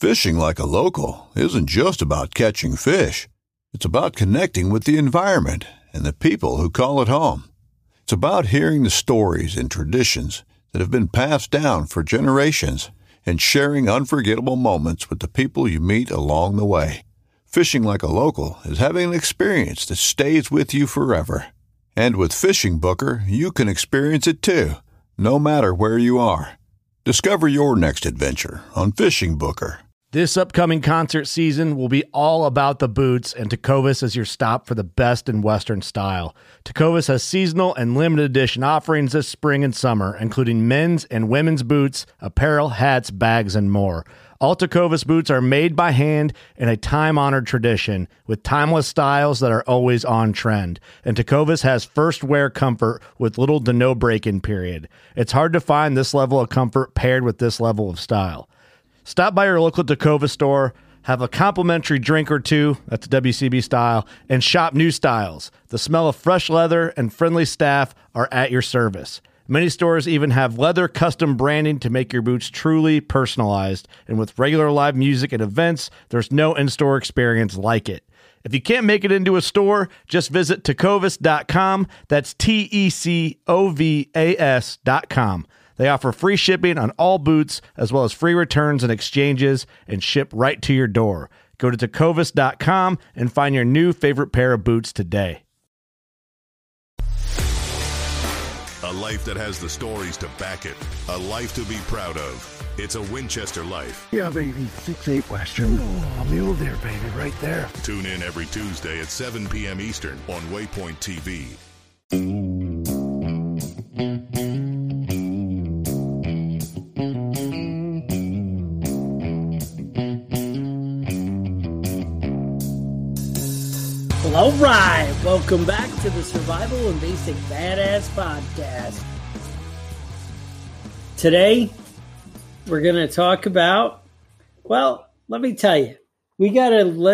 Fishing like a local isn't just about catching fish. It's about connecting with the environment and the people who call it home. It's about hearing the stories and traditions that have been passed down for generations and sharing unforgettable moments with the people you meet along the way. Fishing like a local is having an experience that stays with you forever. And with Fishing Booker, you can experience it too, no matter where you are. Discover your next adventure on Fishing Booker. This upcoming concert season will be all about the boots, and Tecovas is your stop for the best in Western style. Tecovas has seasonal and limited edition offerings this spring and summer, including men's and women's boots, apparel, hats, bags, and more. All Tecovas boots are made by hand in a time-honored tradition with timeless styles that are always on trend. And Tecovas has first wear comfort with little to no break-in period. It's hard to find this level of comfort paired with this level of style. Stop by your local Tecovas store, have a complimentary drink or two, that's WCB style, and shop new styles. The smell of fresh leather and friendly staff are at your service. Many stores even have leather custom branding to make your boots truly personalized. And with regular live music and events, there's no in-store experience like it. If you can't make it into a store, just visit tecovas.com. That's TECOVAS.com. They offer free shipping on all boots, as well as free returns and exchanges, and ship right to your door. Go to tecovas.com and find your new favorite pair of boots today. A life that has the stories to back it. A life to be proud of. It's a Winchester life. Yeah, baby. 6-8 Western. Oh, mule deer, baby, right there. Tune in every Tuesday at 7 p.m. Eastern on Waypoint TV. All right, welcome back to the Survival and Basic Badass Podcast. Today, we're going to talk about, well, let me tell you, we got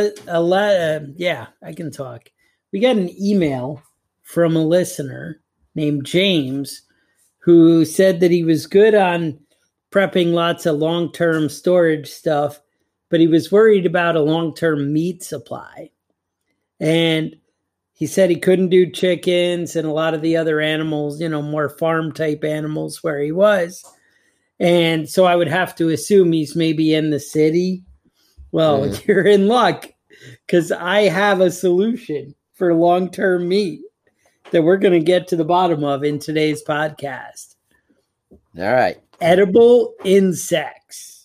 I can talk. We got an email from a listener named James who said that he was good on prepping lots of long-term storage stuff, but he was worried about a long-term meat supply. And he said he couldn't do chickens and a lot of the other animals, more farm type animals where he was. And so I would have to assume he's maybe in the city. Well, You're in luck because I have a solution for long-term meat that we're going to get to the bottom of in today's podcast. All right. Edible insects.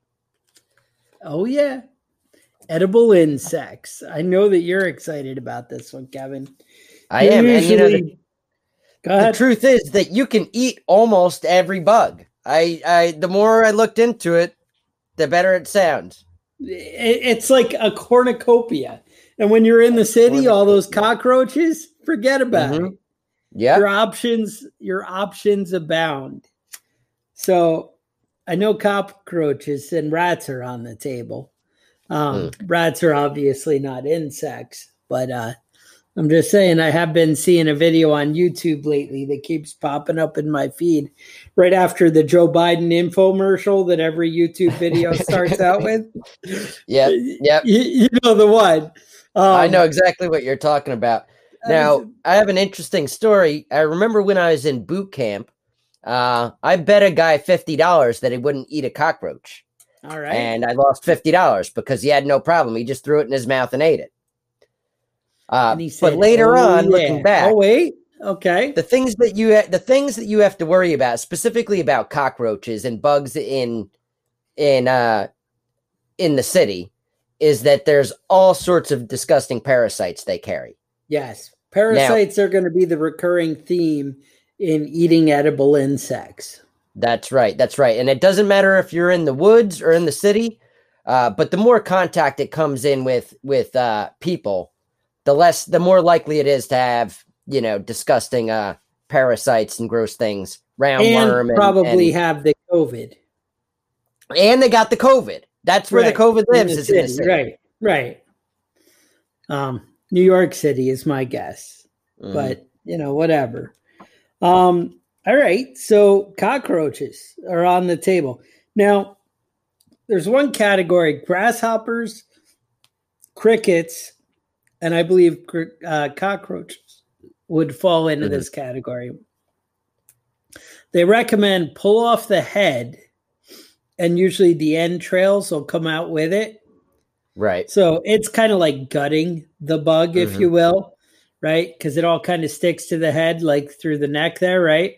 Oh, yeah. Edible insects. I know that you're excited about this one, Kevin. I am. And the truth is that you can eat almost every bug. The more I looked into it, the better it sounds. It's like a cornucopia. And when you're in the city, all those cockroaches, forget about it. Yeah. Your options abound. So I know cockroaches and rats are on the table. Rats are obviously not insects, but I'm just saying I have been seeing a video on YouTube lately that keeps popping up in my feed right after the Joe Biden infomercial that every YouTube video starts out with. Yep. You know the one. I know exactly what you're talking about. Now, I have an interesting story. I remember when I was in boot camp, I bet a guy $50 that he wouldn't eat a cockroach. All right. And I lost $50 because he had no problem. He just threw it in his mouth and ate it. And he said, but later on, looking back, okay. The things that you have to worry about, specifically about cockroaches and bugs in the city, is that there's all sorts of disgusting parasites they carry. Yes, parasites are going to be the recurring theme in eating edible insects. That's right. And it doesn't matter if you're in the woods or in the city, but the more contact it comes in with people, the more likely it is to have, disgusting parasites and gross things, roundworm, and probably have the COVID. And they got the COVID. That's where the COVID lives. Is in the city. Right. New York City is my guess, but whatever. All right, so cockroaches are on the table. Now, there's one category: grasshoppers, crickets, and I believe cockroaches would fall into this category. They recommend pull off the head, and usually the entrails will come out with it. Right. So it's kind of like gutting the bug, if you will, right? Because it all kind of sticks to the head, like through the neck there, right?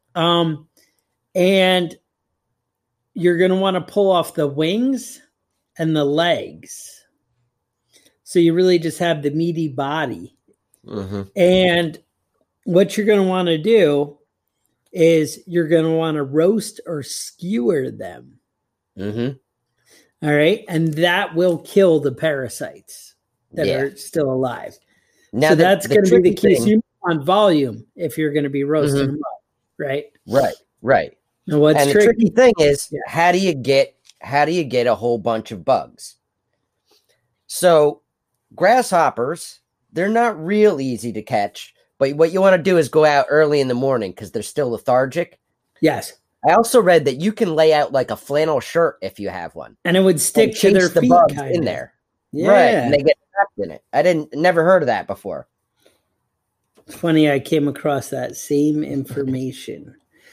And you're going to want to pull off the wings and the legs. So you really just have the meaty body. And what you're going to want to do is you're going to want to roast or skewer them. All right. And that will kill the parasites that are still alive. Now, so that's going to be the key. So you want volume if you're going to be roasting them up, right? Right. And what's the tricky thing is, how do you get a whole bunch of bugs? So grasshoppers, they're not real easy to catch, but what you want to do is go out early in the morning because they're still lethargic. Yes. I also read that you can lay out like a flannel shirt if you have one, and it would stick to their feet bugs in there. Yeah. Right, and they get trapped in it. I never heard of that before. It's funny, I came across that same information.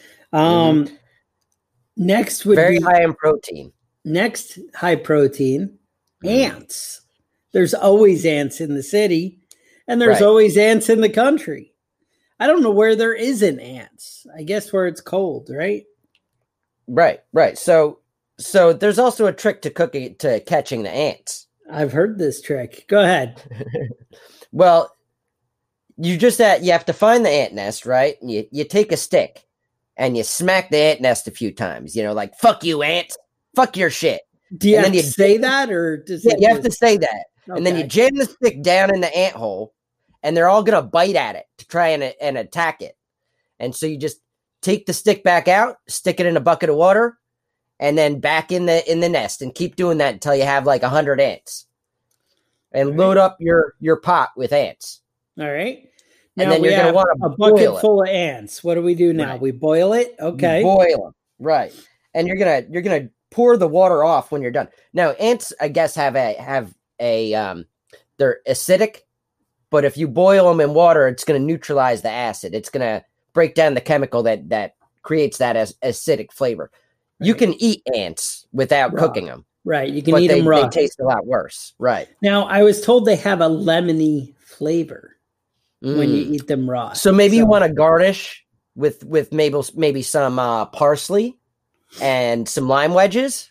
Next would very be high in protein. Next, high protein, ants. There's always ants in the city, and there's always ants in the country. I don't know where there isn't ants. I guess where it's cold, right? Right. So there's also a trick to catching the ants. I've heard this trick. Go ahead. Well, you have to find the ant nest, right? And you take a stick and you smack the ant nest a few times. Like fuck you, ants. Fuck your shit. Do you have to say that, or you have to say that, and then you jam the stick down in the ant hole, and they're all gonna bite at it to try and attack it. And so you just take the stick back out, stick it in a bucket of water, and then back in the nest, and keep doing that until you have like 100 ants, and load up your pot with ants. All right. Now and then you're going to want a bucket full of ants. What do we do now? Right. We boil it. Okay. Boil them. Right. And you're gonna pour the water off when you're done. Now ants, I guess, have a they're acidic, but if you boil them in water, it's going to neutralize the acid. It's going to break down the chemical that creates that acidic flavor. Right. You can eat ants without cooking them. Right. You can eat them raw. They taste a lot worse. Right. Now, I was told they have a lemony flavor when you eat them raw. So maybe you want to garnish with maybe some parsley and some lime wedges.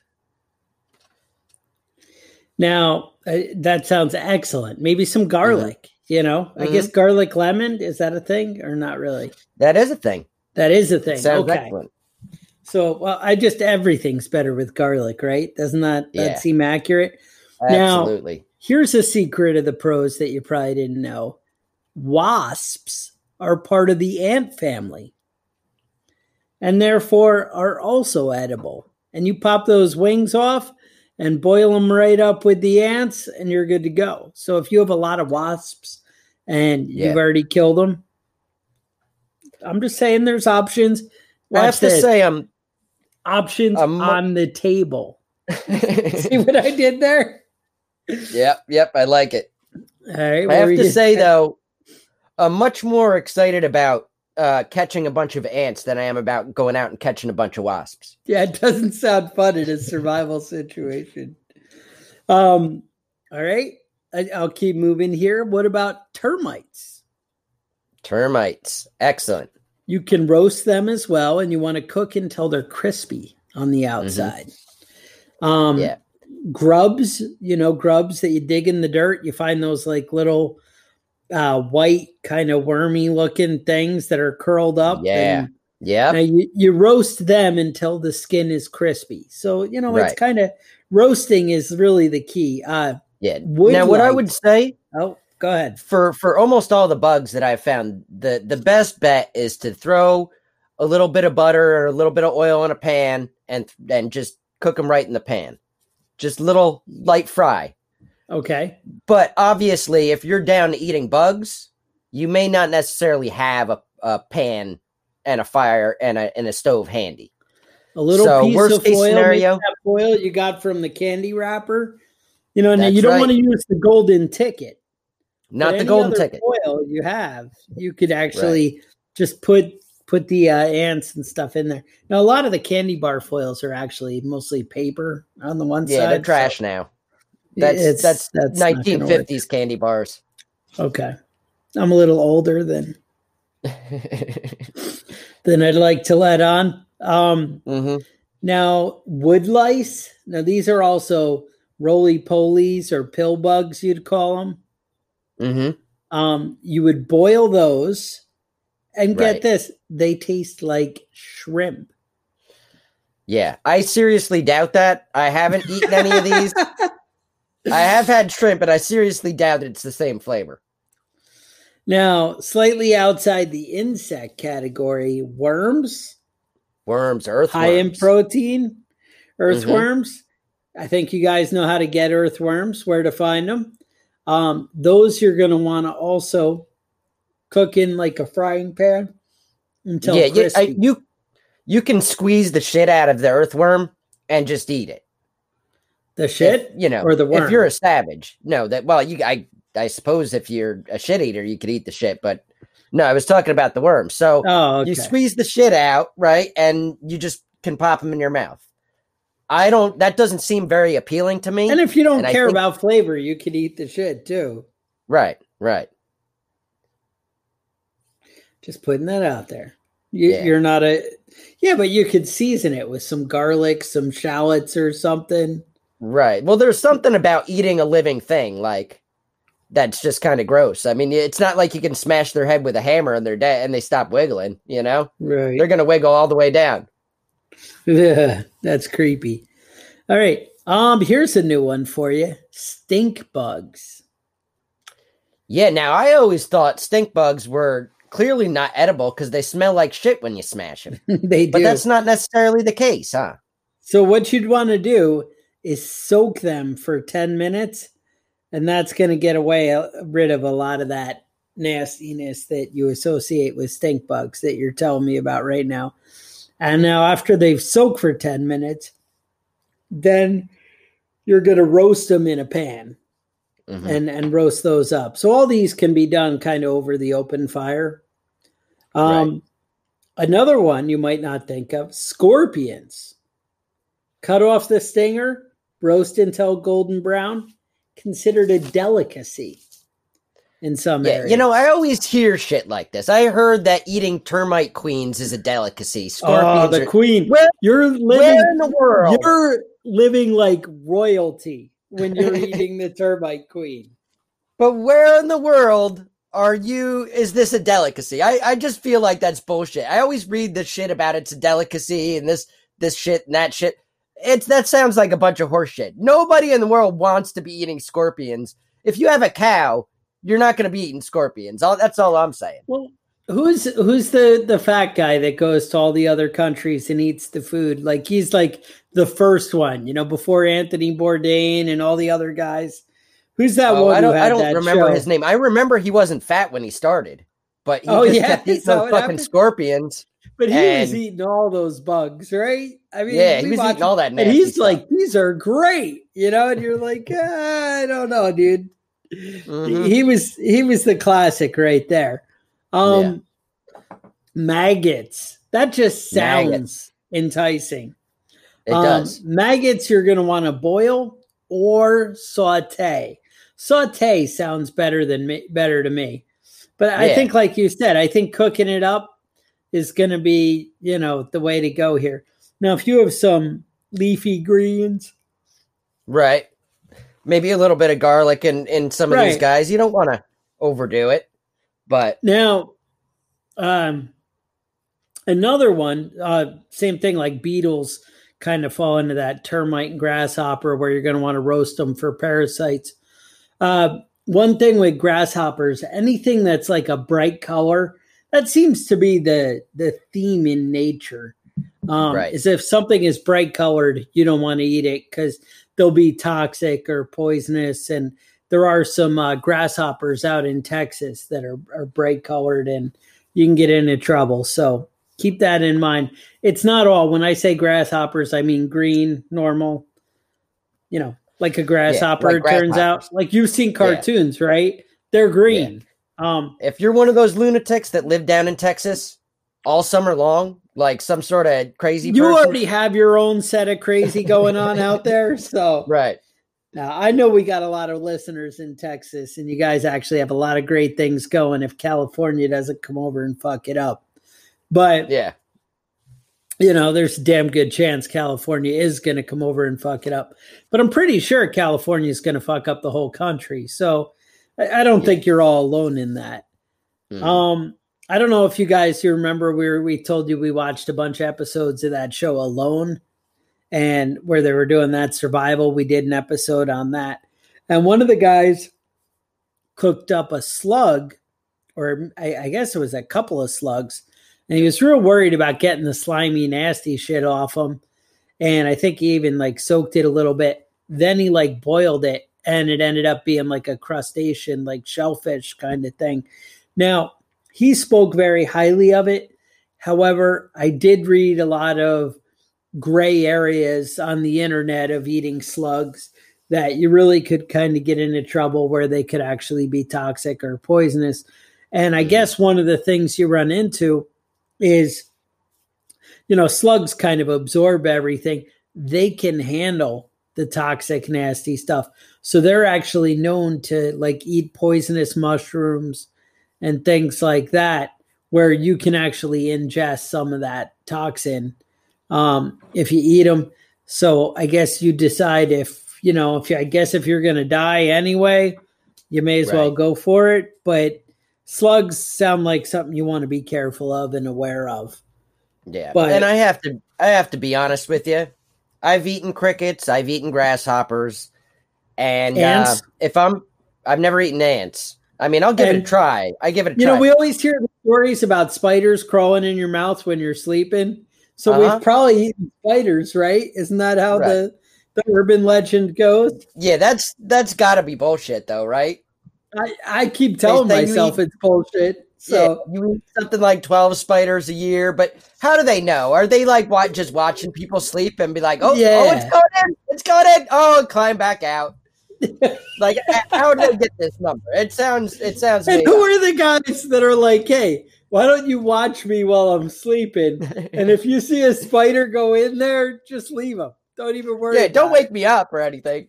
Now, that sounds excellent. Maybe some garlic, I guess garlic lemon. Is that a thing or not really? That is a thing. That is a thing. Sounds excellent. So, well, everything's better with garlic, right? Doesn't that seem accurate? Absolutely. Now, here's a secret of the pros that you probably didn't know. Wasps are part of the ant family and therefore are also edible. And you pop those wings off and boil them right up with the ants and you're good to go. So if you have a lot of wasps and you've already killed them, I'm just saying there's options. I have to say options on the table. See what I did there? Yep, I like it. All right, I have to say, though, I'm much more excited about catching a bunch of ants than I am about going out and catching a bunch of wasps. Yeah, it doesn't sound fun in a survival situation. All right, I'll keep moving here. What about termites? Termites, excellent. You can roast them as well, and you want to cook until they're crispy on the outside. Grubs, grubs that you dig in the dirt. You find those like little white kind of wormy looking things that are curled up. Yeah. Now you roast them until the skin is crispy. So, it's kind of roasting is really the key. Now, what I would say. Oh, go ahead. For almost all the bugs that I've found, the best bet is to throw a little bit of butter or a little bit of oil in a pan and just cook them right in the pan. Just little light fry. Okay. But obviously, if you're down to eating bugs, you may not necessarily have a pan and a fire and a stove handy. A little So, piece worst of case foil, maybe scenario- that foil you got from the candy wrapper. Now That's you don't right. want to use the golden ticket. Not But the any golden other ticket. foil you have, you could actually just put the ants and stuff in there. Now, a lot of the candy bar foils are actually mostly paper on the one Yeah, side. they're trash now. That's That's not gonna 1950s candy bars. work. Okay, I'm a little older than I'd like to let on. Mm-hmm. Now, wood lice. Now, these are also roly-polies or pill bugs, you'd call them. Mm-hmm. You would boil those, and get Right. this, they taste like shrimp. Yeah, I seriously doubt that. I haven't eaten any of these. I have had shrimp, but I seriously doubt it's the same flavor. Now, slightly outside the insect category, worms, Worms, earthworms. high in protein, earthworms. I think you guys know how to get earthworms, where to find them. Those you're going to want to also cook in like a frying pan until crispy. You can squeeze the shit out of the earthworm and just eat it. The shit, or the worm? If you're a savage, no. I suppose if you're a shit eater, you could eat the shit, but no, I was talking about the worm. So okay. You squeeze the shit out, right, and you just can pop them in your mouth. That doesn't seem very appealing to me. And if you don't care about flavor, you could eat the shit too. Right. Just putting that out there. You're not but you could season it with some garlic, some shallots or something. Right. Well, there's something about eating a living thing, like, that's just kind of gross. I mean, it's not like you can smash their head with a hammer and they're dead and they stop wiggling, Right. They're going to wiggle all the way down. Yeah, that's creepy. All right. Here's a new one for you. Stink bugs. Yeah, now I always thought stink bugs were clearly not edible because they smell like shit when you smash them. They do. But that's not necessarily the case, huh? So what you'd want to do is soak them for 10 minutes, and that's going to get rid of a lot of that nastiness that you associate with stink bugs that you're telling me about right now. And now after they've soaked for 10 minutes, then you're going to roast them in a pan and roast those up. So all these can be done kind of over the open fire. Right. Another one you might not think of, scorpions. Cut off the stinger, roast until golden brown, considered a delicacy in some areas. I always hear shit like this. I heard that eating termite queens is a delicacy. Scorpions the queen. Where in the world? You're living like royalty when you're eating the termite queen. But where in the world is this a delicacy? I just feel like that's bullshit. I always read this shit about it's a delicacy and this shit and that shit. That sounds like a bunch of horse shit. Nobody in the world wants to be eating scorpions. If you have a cow, you're not going to be eating scorpions. That's all I'm saying. Well, who's the fat guy that goes to all the other countries and eats the food? Like he's like the first one, before Anthony Bourdain and all the other guys. Who's that one? I don't remember his name. I remember he wasn't fat when he started, but he kept eating those fucking scorpions. But he was eating all those bugs, right? I mean, he was eating all that nasty and he's stuff. like, these are great, and you're like, I don't know, dude. Mm-hmm. He was the classic right there. Maggots. That just sounds enticing. It does. Maggots you're going to want to boil or saute. Saute sounds better to me. But I think, like you said, I think cooking it up is going to be, the way to go here. Now, if you have some leafy greens. Right. Maybe a little bit of garlic in some of these guys. You don't want to overdo it. But now, another one, same thing, like beetles kind of fall into that termite and grasshopper where you're going to want to roast them for parasites. One thing with grasshoppers, anything that's like a bright color, that seems to be the theme in nature. Is if something is bright colored, you don't want to eat it because they'll be toxic or poisonous. And there are some grasshoppers out in Texas that are bright colored and you can get into trouble. So keep that in mind. It's not all. When I say grasshoppers, I mean green, normal, like a grasshopper, like it turns out. Like you've seen cartoons, right? They're green. Yeah. If you're one of those lunatics that live down in Texas all summer long, like some sort of crazy you person, already have your own set of crazy going on out there. So right. Now, I know we got a lot of listeners in Texas, and you guys actually have a lot of great things going if California doesn't come over and fuck it up. But, there's a damn good chance California is going to come over and fuck it up. But I'm pretty sure California is going to fuck up the whole country. So I don't think you're all alone in that. I don't know if you guys remember we told you we watched a bunch of episodes of that show Alone. And where they were doing that survival, we did an episode on that. And one of the guys cooked up a slug, or I guess it was a couple of slugs. And he was real worried about getting the slimy, nasty shit off him. And I think he even soaked it a little bit. Then he boiled it, and it ended up being like a crustacean, like shellfish kind of thing. Now, he spoke very highly of it. However, I did read a lot of gray areas on the internet of eating slugs that you really could kind of get into trouble where they could actually be toxic or poisonous. And I guess one of the things you run into is, slugs kind of absorb everything. They can handle the toxic, nasty stuff. So they're actually known to eat poisonous mushrooms and things like that, where you can actually ingest some of that toxin if you eat them. So I guess you decide if you're going to die anyway, you may as well go for it. But slugs sound like something you want to be careful of and aware of. Yeah. And I have to be honest with you. I've eaten crickets, I've eaten grasshoppers, and ants? I've never eaten ants. I mean, I'll give it a try. I give it a try. We always hear the stories about spiders crawling in your mouth when you're sleeping. So we've probably eaten spiders, right? Isn't that how the urban legend goes? Yeah, that's got to be bullshit, though, right? I keep telling myself it's bullshit. So you eat something like 12 spiders a year, but how do they know? Are they just watching people sleep and be like, oh, it's going in, and climb back out? How did they get this number? It sounds. And who are the guys that are like, hey, why don't you watch me while I'm sleeping? And if you see a spider go in there, just leave them. Don't even worry. Yeah, don't wake me up or anything.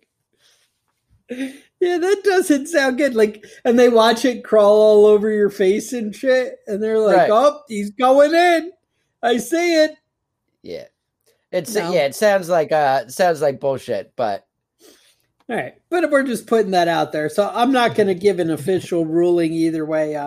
Yeah, that doesn't sound good. And they watch it crawl all over your face and shit, and they're like, "Oh, he's going in. I see it." Yeah, it sounds like bullshit, but all right. But we're just putting that out there, so I'm not going to give an official ruling either way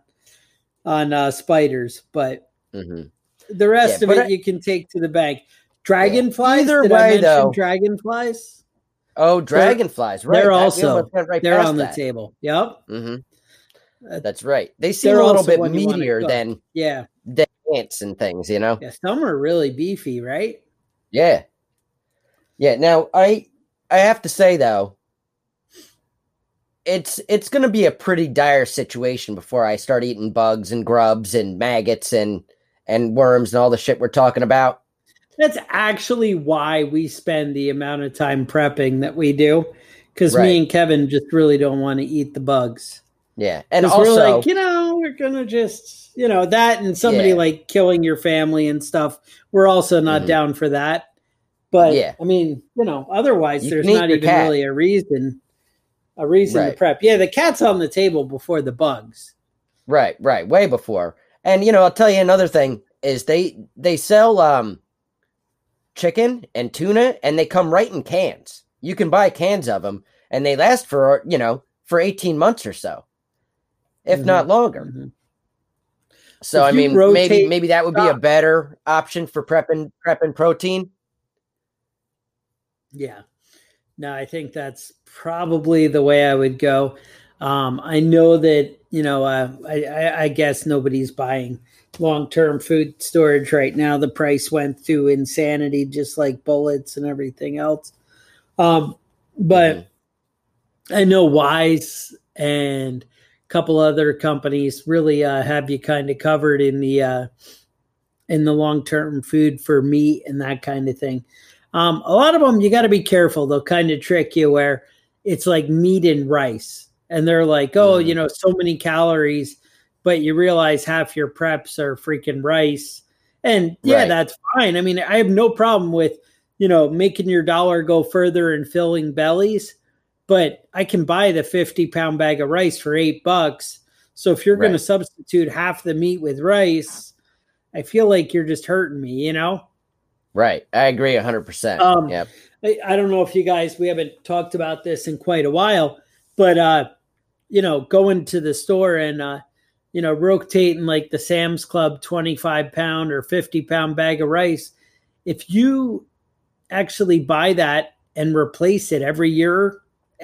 on spiders, but the rest of it you can take to the bank. Dragonflies. Either Did way, I mention though, dragonflies. Oh, dragonflies! Right, they're on the table. Yep, that's right. They seem a little bit meatier than ants and things, Yeah, some are really beefy, right? Yeah. Now I have to say though, it's going to be a pretty dire situation before I start eating bugs and grubs and maggots and worms and all the shit we're talking about. That's actually why we spend the amount of time prepping that we do, because me and Kevin just really don't want to eat the bugs. Yeah, and also we're gonna just that and somebody killing your family and stuff. We're also not down for that. But I mean, otherwise there's not even really a reason to prep. Yeah, the cat's on the table before the bugs. Right, way before. And I'll tell you another thing is they sell chicken and tuna, and they come right in cans. You can buy cans of them, and they last for 18 months or so, if not longer. So I mean, maybe that would be a better option for prepping protein. Yeah, no, I think that's probably the way I would go. I know that I guess nobody's buying long-term food storage right now. The price went through insanity, just like bullets and everything else. But I know Wise and a couple other companies really have you kind of covered in the in the long-term food for meat and that kind of thing. A lot of them, you got to be careful. They'll kind of trick you where it's like meat and rice. And they're like, oh, so many calories, but you realize half your preps are freaking rice. And yeah, Right. that's fine. I mean, I have no problem with, making your dollar go further and filling bellies, but I can buy the 50-pound bag of rice for $8. So if you're going to Right. substitute half the meat with rice, I feel like you're just hurting me, Right. I agree 100%. Yep. I don't know if you guys, we haven't talked about this in quite a while, but, going to the store and, rotating like the Sam's Club 25-pound or 50-pound bag of rice, if you actually buy that and replace it every year,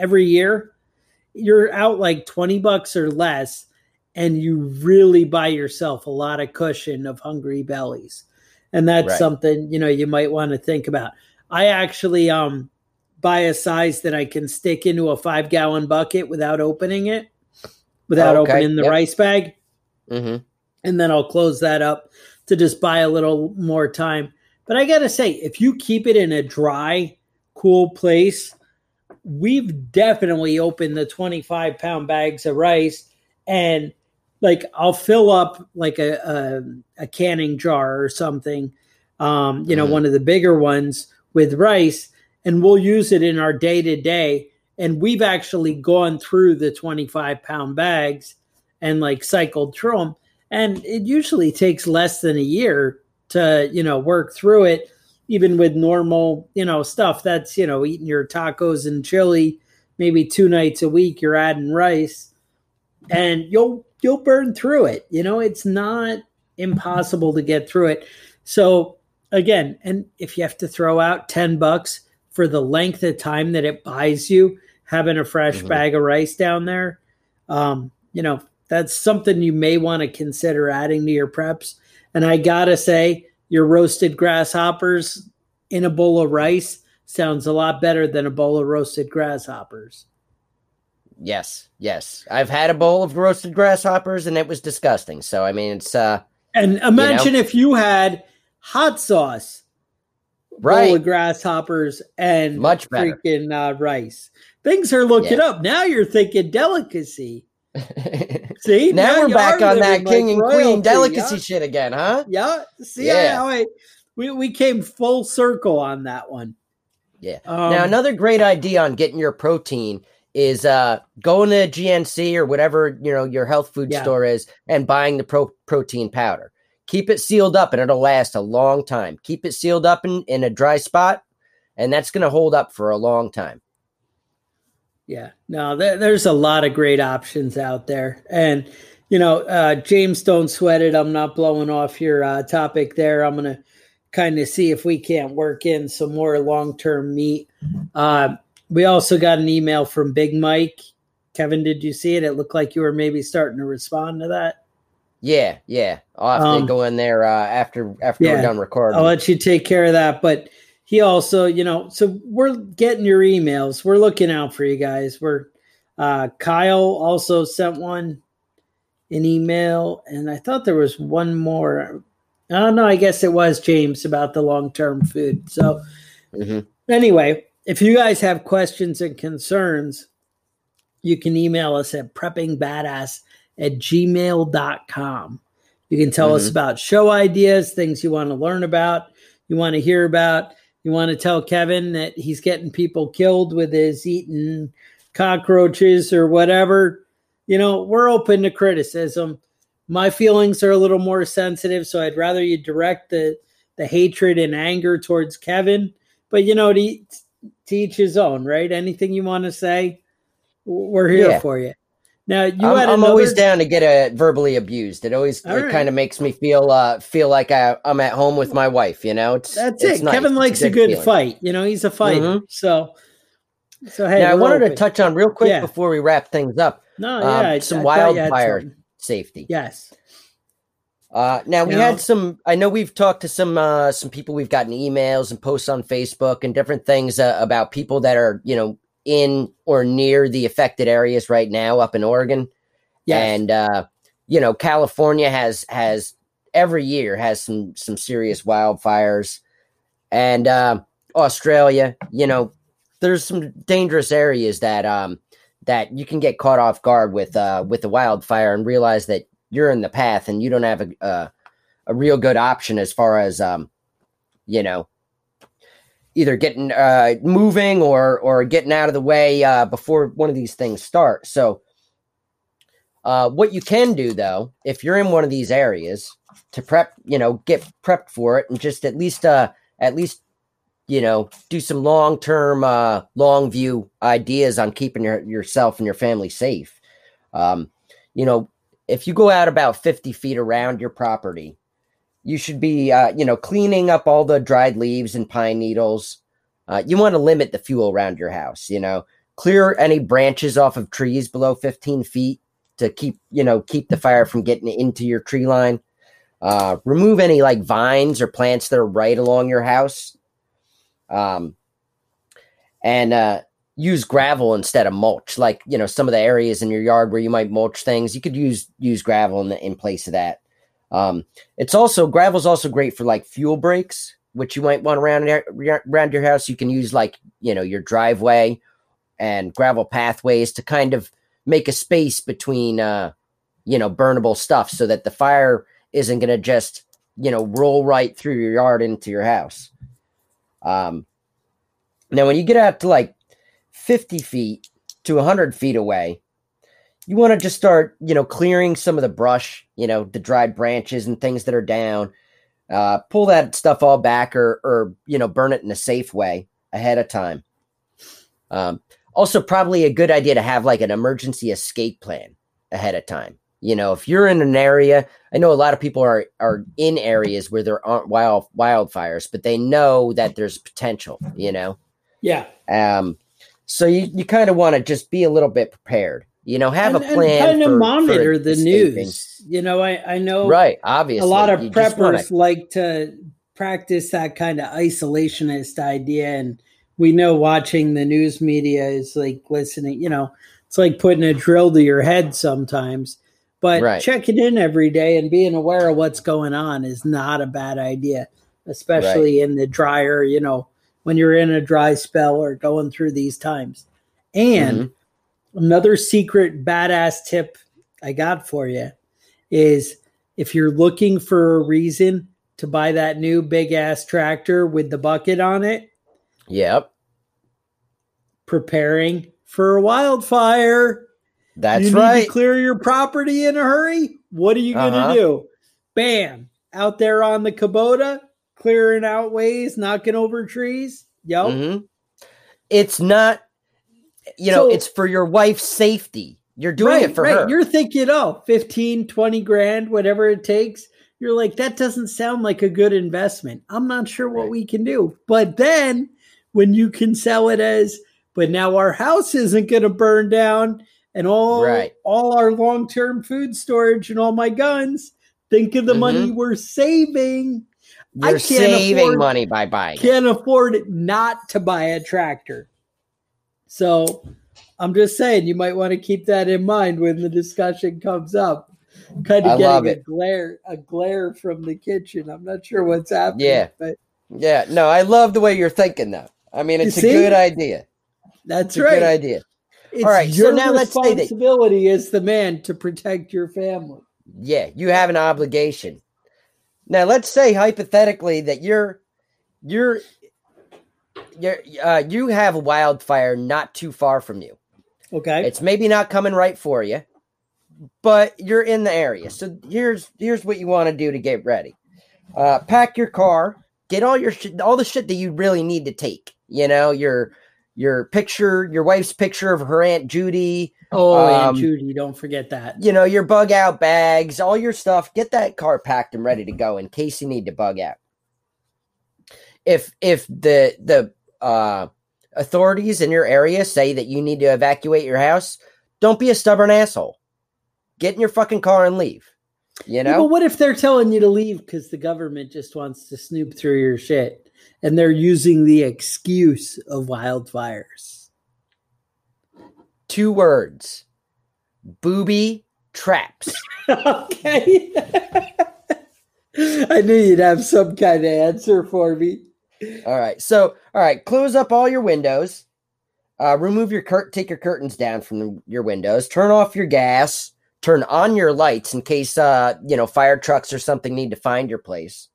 you're out like $20 or less, and you really buy yourself a lot of cushion of hungry bellies. And that's Right. something, you might want to think about. I actually buy a size that I can stick into a 5-gallon bucket without opening it, without Okay. opening the Yep. rice bag. Mm-hmm. And then I'll close that up to just buy a little more time. But I got to say, if you keep it in a dry, cool place, we've definitely opened the 25-pound bags of rice, and like I'll fill up like a canning jar or something, one of the bigger ones with rice, and we'll use it in our day-to-day. And we've actually gone through the 25-pound bags and like cycled through them. And it usually takes less than a year to, work through it, even with normal, stuff that's, eating your tacos and chili, maybe 2 nights a week, you're adding rice, and you'll burn through it. It's not impossible to get through it. So again, and if you have to throw out $10 for the length of time that it buys you, having a fresh bag of rice down there, that's something you may want to consider adding to your preps. And I gotta say, your roasted grasshoppers in a bowl of rice sounds a lot better than a bowl of roasted grasshoppers. Yes. I've had a bowl of roasted grasshoppers and it was disgusting. So, I mean, it's, And imagine if you had hot sauce, right. bowl of grasshoppers, and Much better. freaking rice. Things are looking up. Now you're thinking delicacy. See, now we're you back are on that living king like and queen royalty, delicacy yeah? shit again, huh? Yeah. See Yeah. how we came full circle on that one. Yeah. Now, another great idea on getting your protein is going to GNC or whatever, your health food store is, and buying the protein powder. Keep it sealed up and it'll last a long time. Keep it sealed up in a dry spot, and that's going to hold up for a long time. Yeah, no, there's a lot of great options out there. And, James, don't sweat it. I'm not blowing off your topic there. I'm going to kind of see if we can't work in some more long-term meat. We also got an email from Big Mike. Kevin, did you see it? It looked like you were maybe starting to respond to that. Yeah. I'll have to go in there after we're done recording. I'll let you take care of that. But he also, so we're getting your emails. We're looking out for you guys. Kyle also sent an email, and I thought there was one more. Oh, no, I guess it was James about the long-term food. So anyway, if you guys have questions and concerns, you can email us at preppingbadass@gmail.com. You can tell us about show ideas, things you want to learn about, you want to hear about. You want to tell Kevin that he's getting people killed with his eating cockroaches or whatever. We're open to criticism. My feelings are a little more sensitive, so I'd rather you direct the hatred and anger towards Kevin. But, to each his own, right? Anything you want to say, we're here for you. Now, I'm always down to get verbally abused. It always kind of makes me feel like I'm at home with my wife. That's it's it. Nice. Kevin likes a good fight. He's a fighter. So hey, now I wanted to touch on real quick before we wrap things up. Some wildfire safety. Yes. Now we had some. I know we've talked to some people. We've gotten emails and posts on Facebook and different things about people that are in or near the affected areas right now up in Oregon. Yes. And California has every year has some serious wildfires. And Australia, there's some dangerous areas that you can get caught off guard with the wildfire and realize that you're in the path and you don't have a real good option as far as either getting moving or getting out of the way before one of these things start. So what you can do, though, if you're in one of these areas to prep, get prepped for it and just at least do some long-term, long view ideas on keeping yourself and your family safe. If you go out about 50 feet around your property, you should be, cleaning up all the dried leaves and pine needles. You want to limit the fuel around your house, clear any branches off of trees below 15 feet to keep the fire from getting into your tree line. Remove any like vines or plants that are right along your house. And use gravel instead of mulch. Like, some of the areas in your yard where you might mulch things, you could use gravel in place of that. Gravel's also great for like fuel breaks, which you might want around your house. You can use like, your driveway and gravel pathways to kind of make a space between, burnable stuff so that the fire isn't going to just, roll right through your yard into your house. Now when you get out to like 50 feet to 100 feet away, you want to just start, clearing some of the brush, the dried branches and things that are down, pull that stuff all back or burn it in a safe way ahead of time. Also probably a good idea to have like an emergency escape plan ahead of time. If you're in an area, I know a lot of people are in areas where there aren't wildfires, but they know that there's potential, Yeah. So you kind of want to just be a little bit prepared, have a plan. And kind of monitor the escaping. News. I know. Right. Obviously. A lot of preppers like to practice that kind of isolationist idea. And we know watching the news media is like listening, it's like putting a drill to your head sometimes. But checking in every day and being aware of what's going on is not a bad idea, especially in the drier, when you're in a dry spell or going through these times. And another secret badass tip I got for you is if you're looking for a reason to buy that new big ass tractor with the bucket on it. Yep. Preparing for a wildfire. That's you need right. to clear your property in a hurry. What are you going to do? Bam. Out there on the Kubota, clearing out ways, knocking over trees. Yep. Mm-hmm. It's not, it's for your wife's safety. You're doing it for her. You're thinking, 15, 20 grand, whatever it takes. You're like, that doesn't sound like a good investment. I'm not sure what we can do. But then when you can sell it as, but now our house isn't going to burn down and all our long-term food storage and all my guns, think of the money we're saving. You're saving money by buying. Can't afford not to buy a tractor. So I'm just saying, you might want to keep that in mind when the discussion comes up. Kind of getting a glare from the kitchen. I'm not sure what's happening. Yeah. But no, I love the way you're thinking though. I mean, it's a good idea. That's a good idea. It's all right. Your so now let's say that responsibility as the man to protect your family. Yeah. You have an obligation. Now let's say hypothetically that you have a wildfire not too far from you. Okay. It's maybe not coming right for you, but you're in the area. So here's what you want to do to get ready. Pack your car, get all the shit that you really need to take. Your picture, your wife's picture of her Aunt Judy. Aunt Judy, don't forget that. Your bug out bags, all your stuff. Get that car packed and ready to go in case you need to bug out. If the authorities in your area say that you need to evacuate your house, don't be a stubborn asshole. Get in your fucking car and leave. But what if they're telling you to leave because the government just wants to snoop through your shit and they're using the excuse of wildfires? 2 words. Booby traps. Okay. I knew you'd have some kind of answer for me. All right. So, close up all your windows. Remove take your curtains down from your windows. Turn off your gas. Turn on your lights in case, fire trucks or something need to find your place.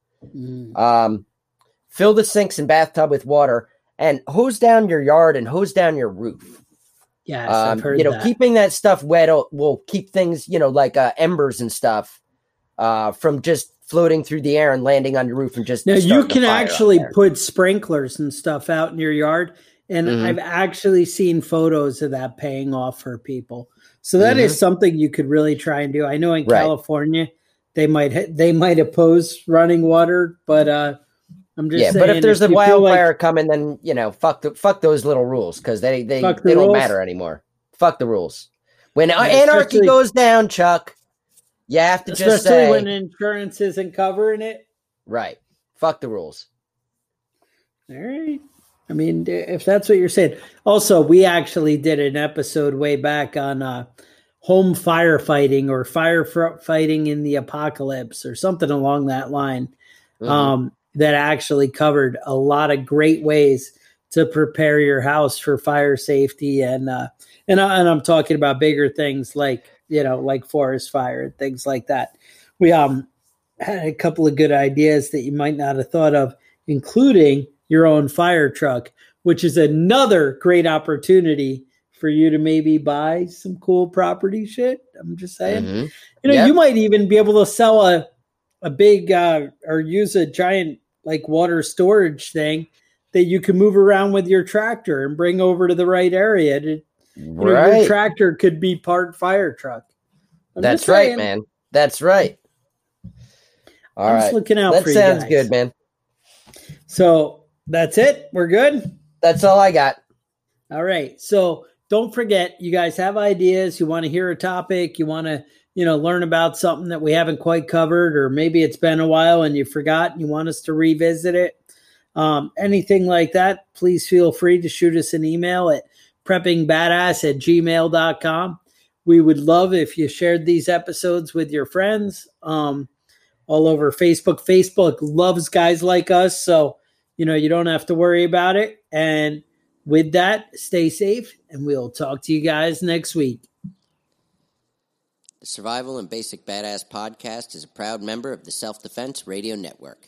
Fill the sinks and bathtub with water and hose down your yard and hose down your roof. Yes, I've heard that. Keeping that stuff wet will keep things, like embers and stuff from just floating through the air and landing on your roof and just. Now you can actually put sprinklers and stuff out in your yard. And I've actually seen photos of that paying off for people. So that is something you could really try and do. I know in California they might oppose running water, but I'm just saying. But if there's a wildfire coming, then fuck those little rules because they don't matter anymore. Fuck the rules. When anarchy goes down, Chuck, you have to just say when insurance isn't covering it. Right. Fuck the rules. All right. I mean, if that's what you're saying. Also, we actually did an episode way back on home firefighting or firefighting in the apocalypse or something along that line that actually covered a lot of great ways to prepare your house for fire safety. And I'm talking about bigger things like forest fire and things like that. We had a couple of good ideas that you might not have thought of, including your own fire truck, which is another great opportunity for you to maybe buy some cool property shit. I'm just saying, you might even be able to sell a big or use a giant water storage thing that you can move around with your tractor and bring over to the right area. Your tractor could be part fire truck. That's right, man. That's right. All right. Looking out for you guys. That sounds good, man. So that's it. We're good. That's all I got. All right. So don't forget, you guys have ideas. You want to hear a topic. You want to, learn about something that we haven't quite covered, or maybe it's been a while and you forgot and you want us to revisit it. Anything like that, please feel free to shoot us an email at preppingbadass@gmail.com. We would love if you shared these episodes with your friends all over Facebook. Facebook loves guys like us. So, you don't have to worry about it. And with that, stay safe, and we'll talk to you guys next week. The Survival and Basic Badass Podcast is a proud member of the Self-Defense Radio Network.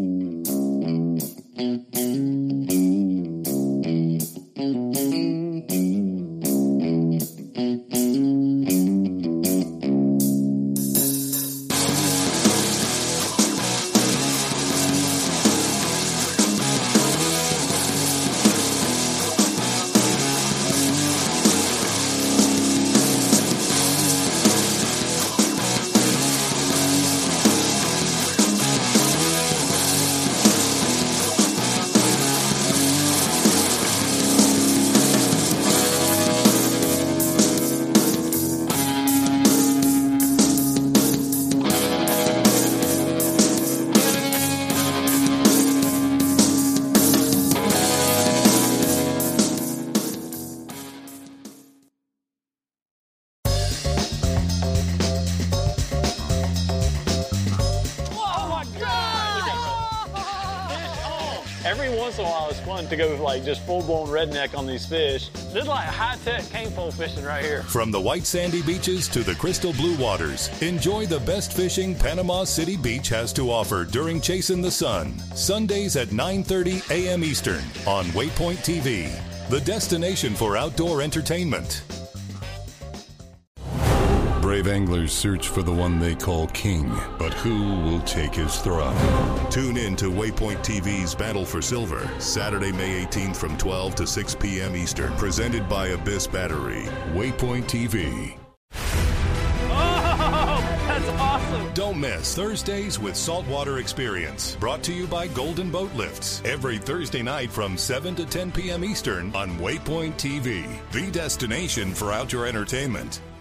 Every once in a while, it's fun to go just full-blown redneck on these fish. This is like high-tech cane pole fishing right here. From the white sandy beaches to the crystal blue waters, enjoy the best fishing Panama City Beach has to offer during Chasing the Sun. Sundays at 9:30 a.m. Eastern on Waypoint TV, the destination for outdoor entertainment. Brave anglers search for the one they call king, but who will take his throne? Tune in to Waypoint TV's Battle for Silver, Saturday, May 18th from 12 to 6 p.m. Eastern. Presented by Abyss Battery. Waypoint TV. Oh, that's awesome. Don't miss Thursdays with Saltwater Experience. Brought to you by Golden Boat Lifts. Every Thursday night from 7 to 10 p.m. Eastern on Waypoint TV. The destination for outdoor entertainment.